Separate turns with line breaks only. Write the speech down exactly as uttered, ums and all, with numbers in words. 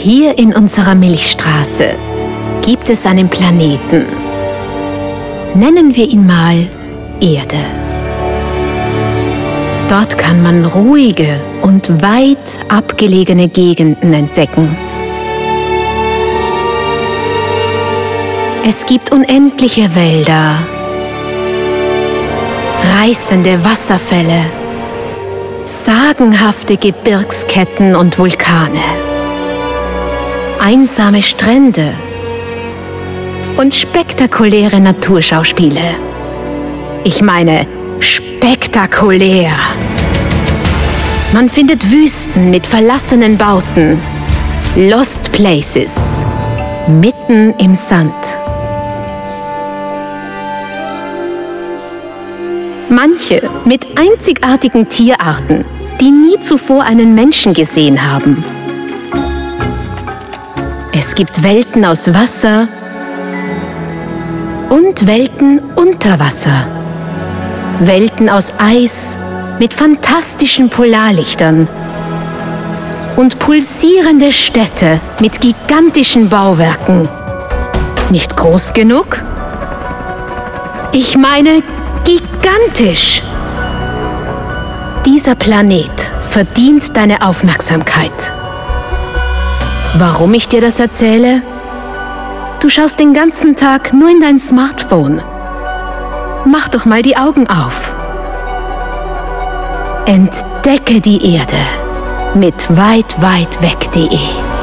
Hier in unserer Milchstraße gibt es einen Planeten. Nennen wir ihn mal Erde. Dort kann man ruhige und weit abgelegene Gegenden entdecken. Es gibt unendliche Wälder, reißende Wasserfälle, sagenhafte Gebirgsketten und Vulkane, einsame Strände und spektakuläre Naturschauspiele. Ich meine, spektakulär. Man findet Wüsten mit verlassenen Bauten, Lost Places, mitten im Sand. Manche mit einzigartigen Tierarten, die nie zuvor einen Menschen gesehen haben. Es gibt Welten aus Wasser und Welten unter Wasser. Welten aus Eis mit fantastischen Polarlichtern und pulsierende Städte mit gigantischen Bauwerken. Nicht groß genug? Ich meine gigantisch! Dieser Planet verdient deine Aufmerksamkeit. Warum ich dir das erzähle? Du schaust den ganzen Tag nur in dein Smartphone. Mach doch mal die Augen auf. Entdecke die Erde mit weit, weit weg punkt de.